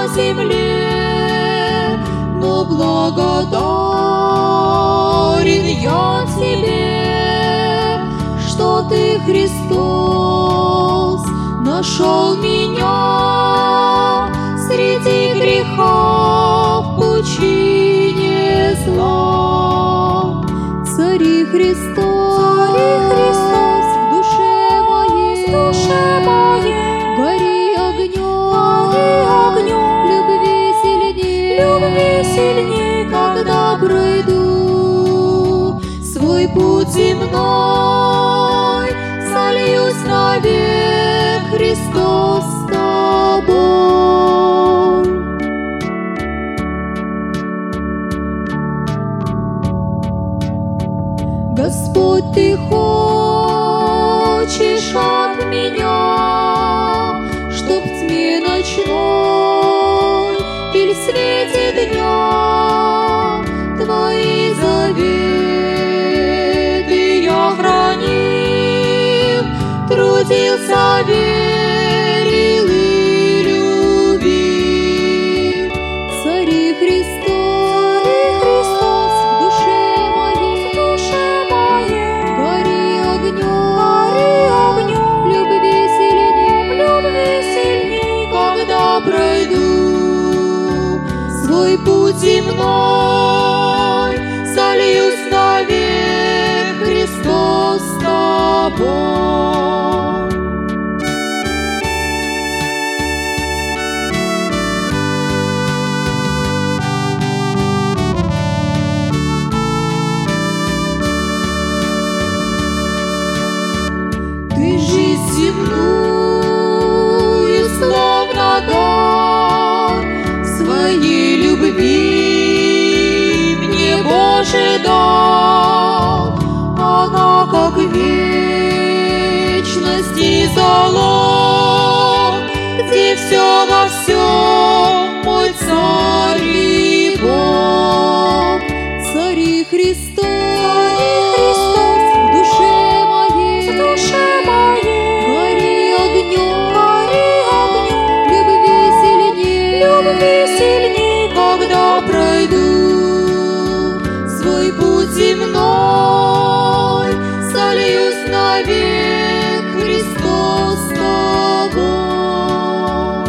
земле, но благодарен я Тебе, что Ты, Христос, нашел меня среди греха в пучине зла. Цари Христос, в душе моей, гори огнем, любви сильней, когда пройду свой путь земной, сольюсь навек, Христос, с Тобой. Господь, Ты хочешь от меня, чтоб в тьме ночной или в свете дня Твои заветы я хранил, трудился, верил и любил. Цари Христос, в душе моей, гори огнем, любви сильней, когда пройду свой путь земной, сольюсь навек, Христос, с Тобой. Ты жизнь земную словно дар своей любви мне, Боже, дал. Она как вечность и залог, где все во всем мой Царь и Бог. Цари Христос, в душе моей, гори огнем, любви сильней, когда пройду свой путь земной, сольюсь навек, Христос, с Тобой.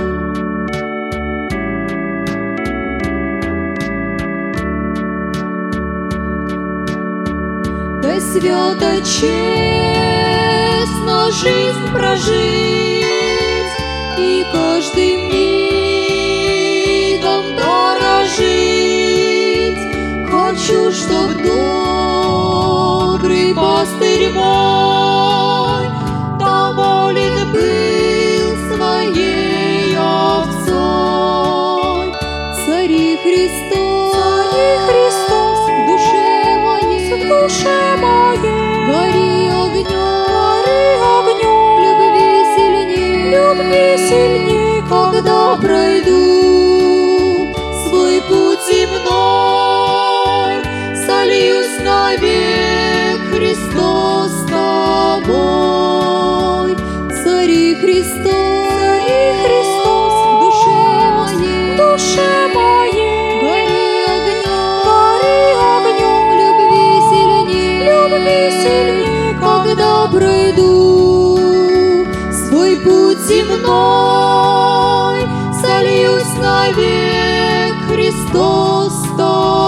Дай свято, честно жизнь прожить и каждым мигом дорожить. Хочу, чтоб добрый пастырь мой доволен был своей овцой. Цари Христос, в душе моей, гори огнем, любви сильней, когда пройду свой путь земной, сольюсь навек, Христос, с Тобой. Цари Христос, в душе моей, гори огнем, любви сильней, когда пройду свой путь земной, сольюсь навек, Христос, с Тобой.